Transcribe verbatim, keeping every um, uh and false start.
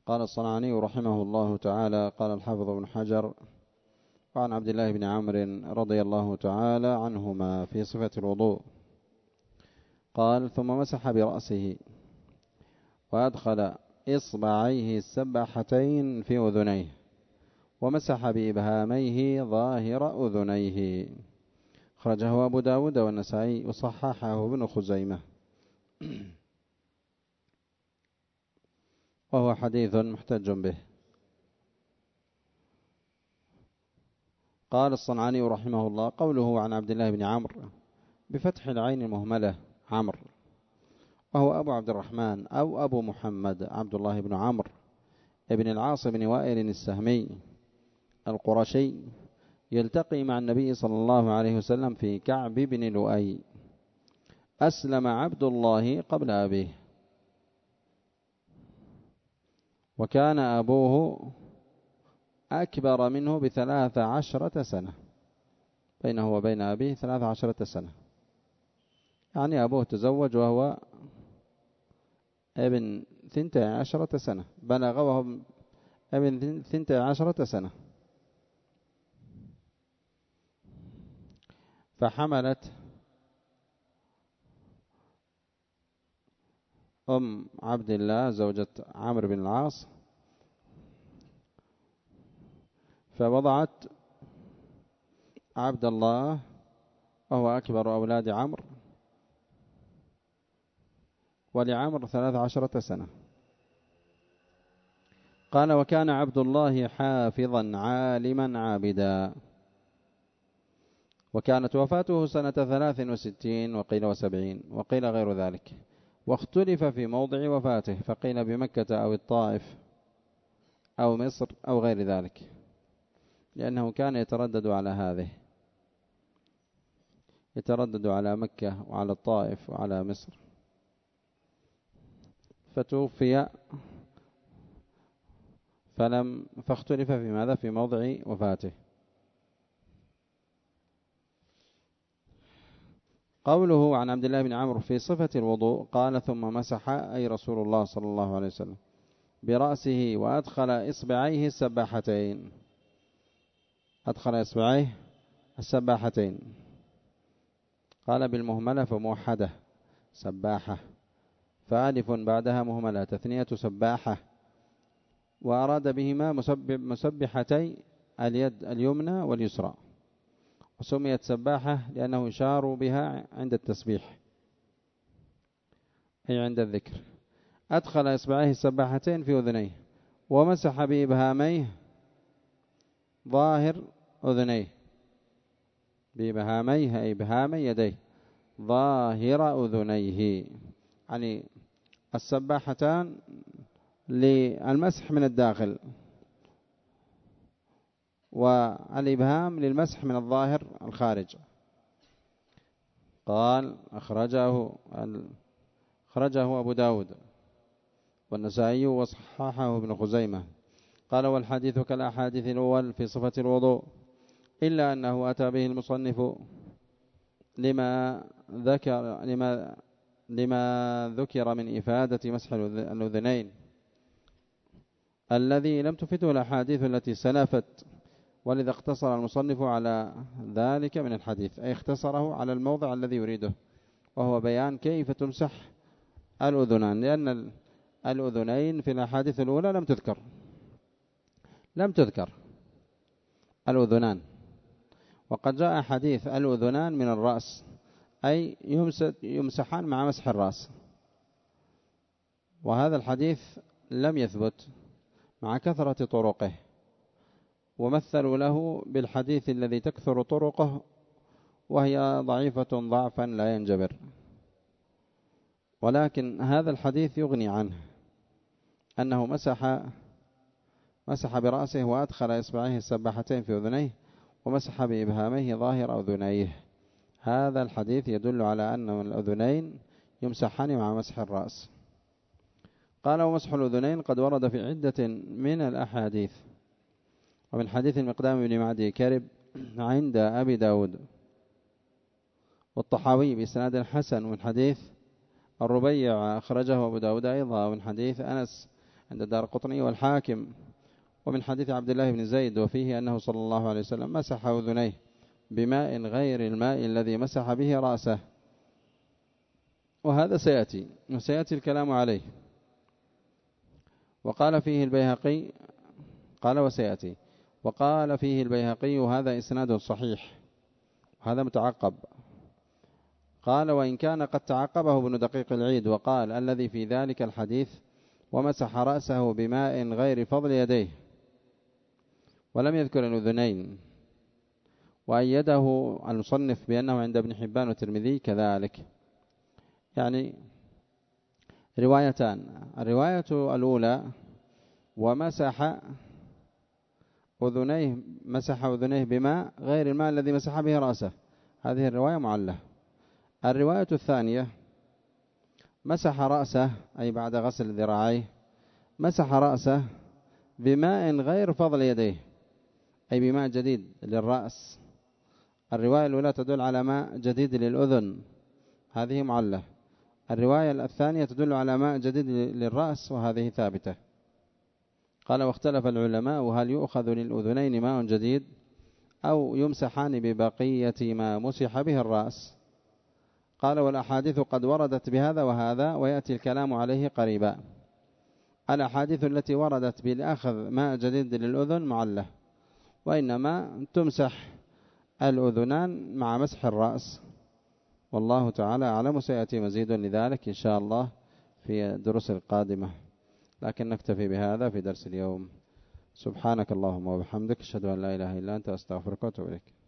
قال الصنعاني رحمه الله تعالى: قال الحافظ ابن حجر: وعن عبد الله بن عمرو رضي الله تعالى عنهما في صفة الوضوء قال: ثم مسح برأسه وأدخل إصبعيه السباحتين في أذنيه ومسح بإبهاميه ظاهر أذنيه. أخرجه أبو داود والنسائي وصححه ابن خزيمة، وهو حديث محتج به. قال الصنعاني رحمه الله: قوله عن عبد الله بن عمرو بفتح العين المهملة عمرو، وهو أبو عبد الرحمن أو أبو محمد عبد الله بن عمرو ابن العاص بن وائل السهمي القرشي، يلتقي مع النبي صلى الله عليه وسلم في كعب بن لؤي. أسلم عبد الله قبل أبيه، وكان أبوه أكبر منه بثلاث عشرة سنة، بينه وبين أبيه ثلاث عشرة سنة، يعني أبوه تزوج وهو ابن ثنتي عشرة سنة، بلغ وهو ابن ثنتي عشرة سنة. فحملت أم عبد الله زوجة عمرو بن العاص فوضعت عبد الله وهو أكبر أولاد عمرو، ولعمر ثلاث عشرة سنة. قال: وكان عبد الله حافظا عالما عابدا، وكانت وفاته سنة ثلاث وستين وقيل وسبعين وقيل غير ذلك، واختلف في موضع وفاته، فقيل بمكة أو الطائف أو مصر أو غير ذلك، لأنه كان يتردد على هذه، يتردد على مكة وعلى الطائف وعلى مصر، فتوفي فلم فاختلف في ماذا في موضع وفاته. قوله عن عبد الله بن عمرو في صفة الوضوء قال: ثم مسح أي رسول الله صلى الله عليه وسلم برأسه وأدخل إصبعيه السباحتين، أدخل إصبعيه السباحتين، قال بالمهملة فموحدة سباحة، فألف بعدها مهملة تثنية سباحة، وأراد بهما مسبب مسبحتي اليد اليمنى واليسرى، وسميت سباحة لأنه يشار بها عند التسبيح أي عند الذكر. أدخل إصبعيه السباحتين في أذنيه ومسح بإبهاميه ظاهر أذنيه، بإبهاميه أي إبهامي يديه ظاهر أذنيه، يعني السباحتان للمسح من الداخل، والإبهام للمسح من الظاهر الخارج. قال: أخرجه أخرجه أبو داود والنسائي وصححه ابن خزيمة. قال: والحديث كالأحاديث الأول في صفة الوضوء، إلا أنه أتى به المصنف لما ذكر لما لما ذكر من إفادة مسح الأذنين الذي لم تفته الأحاديث التي سلفت، ولذا اقتصر المصنف على ذلك من الحديث، أي اختصره على الموضع الذي يريده، وهو بيان كيف تمسح الأذنان، لأن الأذنين في الأحاديث الأولى لم تذكر لم تذكر الأذنان، وقد جاء حديث الأذنان من الرأس، أي يمسحان مع مسح الرأس، وهذا الحديث لم يثبت مع كثرة طرقه، ومثلوا له بالحديث الذي تكثر طرقه وهي ضعيفة ضعفا لا ينجبر، ولكن هذا الحديث يغني عنه، أنه مسح مسح برأسه وأدخل إصبعيه السباحتين في أذنيه ومسح بإبهاميه ظاهر أذنيه. هذا الحديث يدل على أن الأذنين يمسحان مع مسح الرأس. قال: ومسح الأذنين قد ورد في عدة من الأحاديث، ومن حديث المقدام بن معدي كرب عند أبي داود والطحاوي بإسناد حسن، ومن حديث الربيع أخرجه أبو داود أيضا، ومن حديث أنس عند الدارقطني والحاكم ومن حديث عبد الله بن زيد وفيه أنه صلى الله عليه وسلم مسح أذنيه بماء غير الماء الذي مسح به رأسه، وهذا سيأتي وسيأتي الكلام عليه. وقال فيه البيهقي قال وسيأتي وقال فيه البيهقي وهذا إسناد صحيح وهذا متعقب. قال وإن كان قد تعقبه ابن دقيق العيد وقال الذي في ذلك الحديث ومسح رأسه بماء غير فضل يديه، ولم يذكر الأذنين، وأيده المصنف بأنه عند ابن حبان والترمذي كذلك. يعني روايتان، الرواية الأولى ومسح أذنيه مسح أذنيه بماء غير الماء الذي مسح به رأسه، هذه الرواية معلة. الرواية الثانية مسح رأسه أي بعد غسل ذراعيه مسح رأسه بماء غير فضل يديه أي بماء جديد للرأس. الرواية الأولى تدل على ماء جديد للأذن، هذه معلة. الرواية الثانية تدل على ماء جديد للرأس، وهذه ثابتة. قال واختلف العلماء هل يؤخذ للأذنين ماء جديد أو يمسحان ببقية ما مسح به الرأس. قال والأحاديث قد وردت بهذا وهذا ويأتي الكلام عليه قريبا. الأحاديث التي وردت بالأخذ ماء جديد للأذن معلة، وإنما تمسح الأذنان مع مسح الرأس، والله تعالى أعلم. سيأتي مزيد لذلك إن شاء الله في الدروس القادمة، لكن نكتفي بهذا في درس اليوم. سبحانك اللهم وبحمدك، أشهد أن لا إله إلا أنت، أستغفرك وأتوب إليك.